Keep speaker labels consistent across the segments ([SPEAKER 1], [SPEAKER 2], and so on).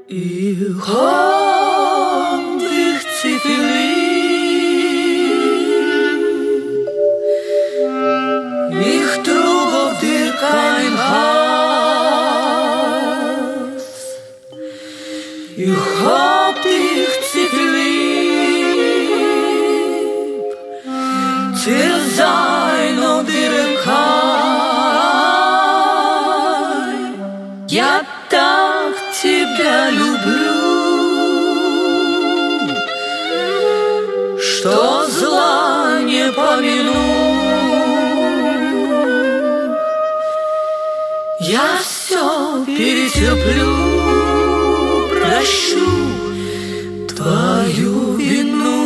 [SPEAKER 1] Ich hab dich zu viel lieb. Ich trug auf dir kein Hass. Ich hab dich zu viel lieb. Til sein und dir kein. Я так тебя люблю, что зла не помяну. Я все перетерплю, прощу твою вину.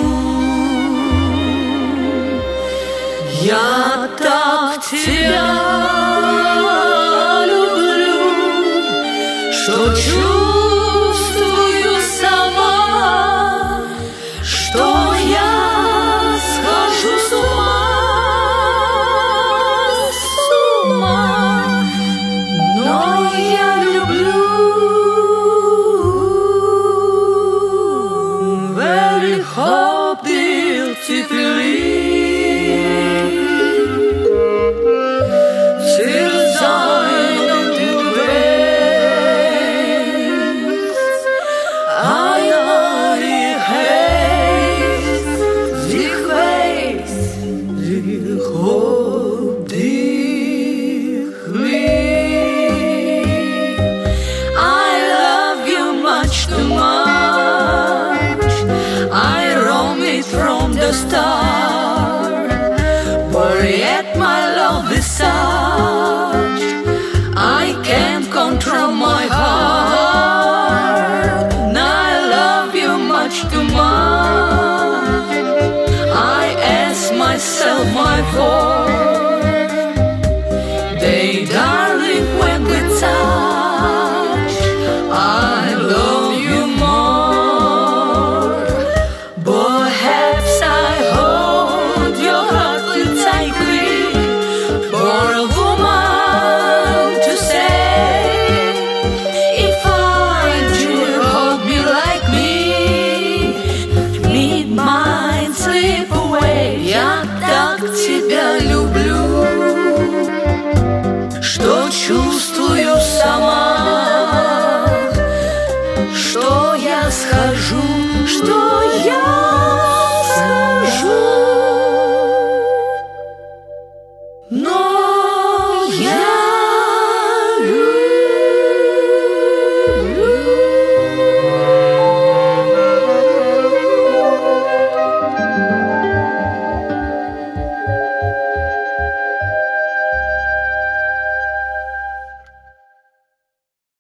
[SPEAKER 1] Я так тебя люблю, что чувствую сама, что я схожу с ума, но я люблю. Very hope dir zu viel til sein und du weißt, einer ich heiß, ich weiß, ich hab dich lieb. I love you much too much. I roam it from the start, but yet my love is such I can't control my heart. And I love you much too much. I ask myself my fault. They darling when we touch, I love you more. Perhaps I hold your heart too tightly for a woman to say. If I do hold me like me, need mine slip away. Я так тебя люблю, что чувствую сама, что я схожу, что я